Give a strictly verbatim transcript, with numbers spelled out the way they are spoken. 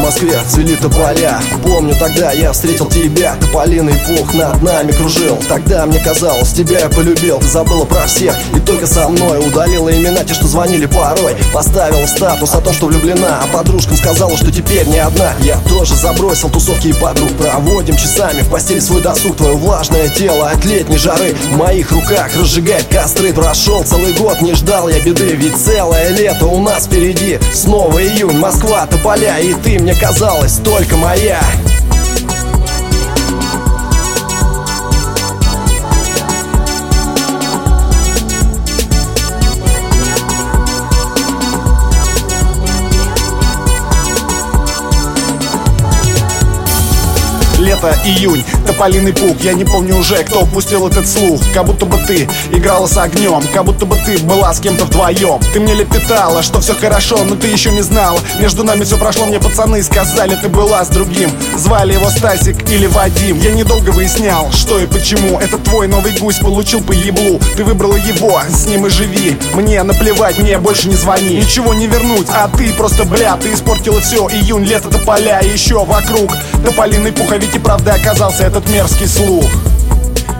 Москве цвели тополя. Помню, тогда я встретил тебя, тополиный пух над нами кружил. Тогда мне казалось, тебя я полюбил. Ты забыла про всех и только со мной удалила имена те, что звонили порой. Поставила статус о том, что влюблена, а подружкам сказала, что теперь не одна. Я тоже забросил тусовки и подруг. Проводим часами в постели свой досуг. Твое влажное тело от летней жары в моих руках разжигает костры. Прошел целый год, не ждал я беды, ведь целое лето у нас впереди. Снова июнь, Москва, тополя, и ты мне казалась только моя. Лето, июнь, тополиный пух. Я не помню уже, кто упустил этот слух. Как будто бы ты играла с огнем, как будто бы ты была с кем-то вдвоем. Ты мне лепетала, что все хорошо, но ты еще не знала. Между нами все прошло, мне пацаны сказали, ты была с другим. Звали его Стасик или Вадим. Я недолго выяснял, что и почему. Это твой новый гусь получил по еблу. Ты выбрала его, с ним и живи. Мне наплевать, мне больше не звони. Ничего не вернуть, а ты просто бля. Ты испортила все, июнь, лето, тополя. И еще вокруг тополиный пух, а ведь и правда оказался этот мерзкий слух.